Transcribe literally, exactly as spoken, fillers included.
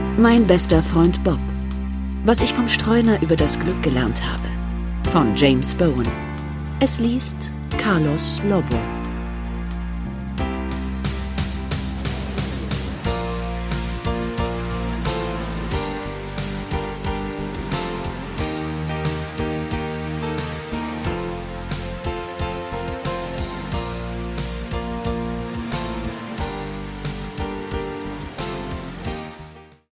Mein bester Freund Bob. Was ich vom Streuner über das Glück gelernt habe. Von James Bowen. Es liest Carlos Lobo.